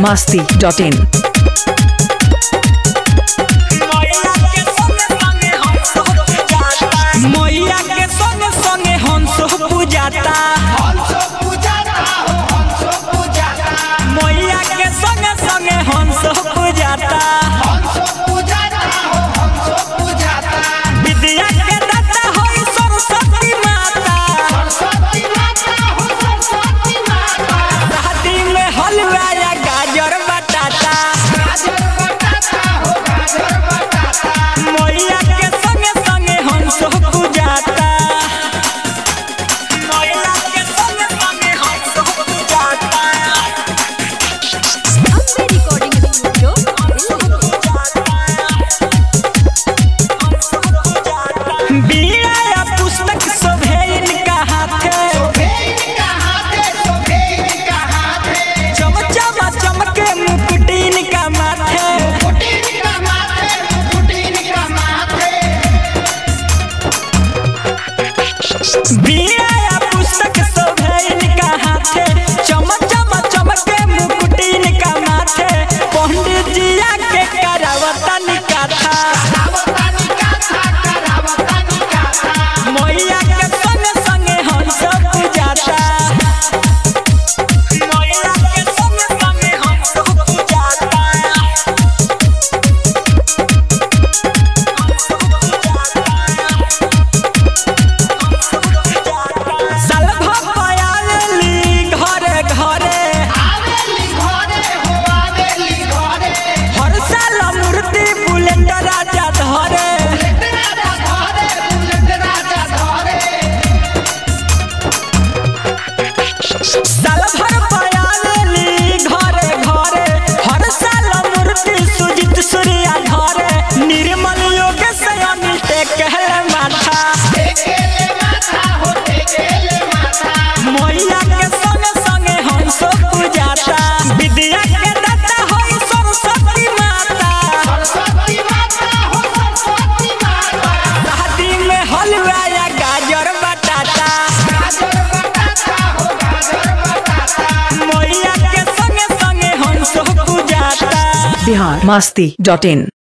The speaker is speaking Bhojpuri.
biharmasti.in। मैया के संगे संगे हंस पूजाता, मैया के संगे संगे हंस पूजाता, विद्या के दाता होई सरस्वती माता, शादी में हलवा या गाजर बटाता, मैया के संगे संगे हंस पूजाता, मैया के संगे संगे हंस पूजाता। बीड़ा या पुस्तक शोभे इनका हाथे, चमचमा चमके मुकुट इनका माथे, बीड़ा या पुस्तक शोभे इनका हाथे, चमचमा चमके मुकुट इनका माथे, पंडित जी आके करावता निकाथा, मैया के संगे संगे हंस पूजाता, मैया के संगे संगे हंस पूजाता, साल भर आवेली घरे घरे, हर साल मूर्ति बुलेट राजा धरे, साल भर आवेली घरे घरे, हर साल मूर्ति सुजित सूर्या धरे, निर्मल योग से अनिल कहले माथा, मैया के संगे संगे हंस पूजाता, विद्या के दाता होई सरस्वती माता, शादी में हलवा या गाजर बटाता, मैया के संगे संगे हंस पूजाता। biharmasti.in।